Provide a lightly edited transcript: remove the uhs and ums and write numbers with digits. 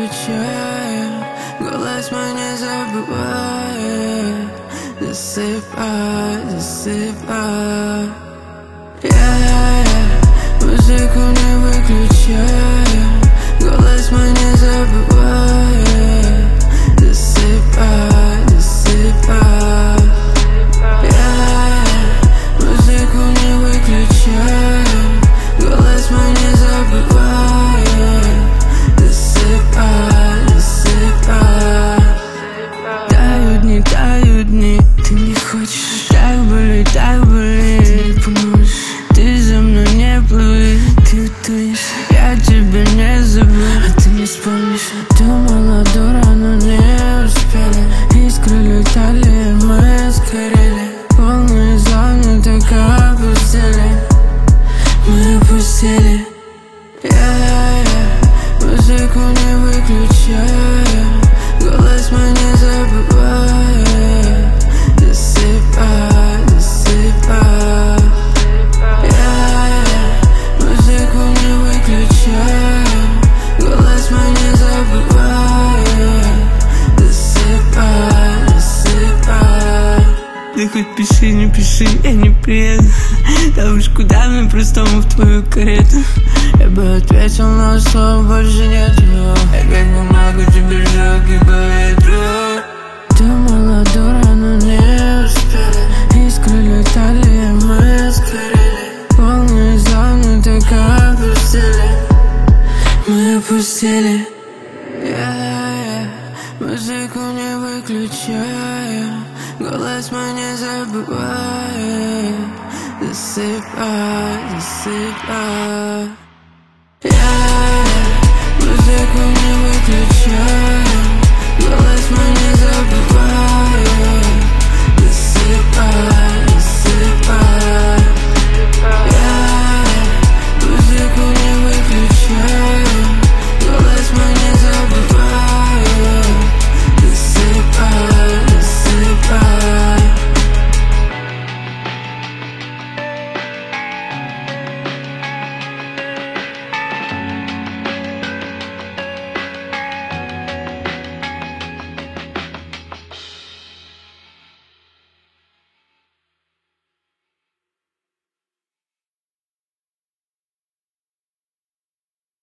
выключая, голос мой не забывает. Засыпай, засыпай. Музыку не выключая, голос мой не забывает. Засыпай, засыпай. Музыку не выключая, голос мой не забывает. Засыпай, засыпай. Тают дни, ты не хочешь. Так болит, ты не поможешь. Ты за мной не плыви, ты утонешь. Я тебя не забыл, а ты не вспомнишь. Думала, дура, но не успели. Искры летали, мы сгорели. Волны зоны так опустили, мы опустили. Музыку не выключая, голос мой не забывает. Засыпай, засыпай. Музыку не выключая, голос мой не забывает. Засыпай, засыпай. Ты хоть пиши, не пиши, я не приеду. Там уж куда мне простому в твою карету. Я бы ответил, но слов больше нету. Я как бумагу тебе жёг по ветру. Думала, дура, но не успели. Искры летали, мы сгорели. Волны зоны так опустили, мы опустили. Музыку не выключая, голос мой не забывает. Засыпай, засыпай.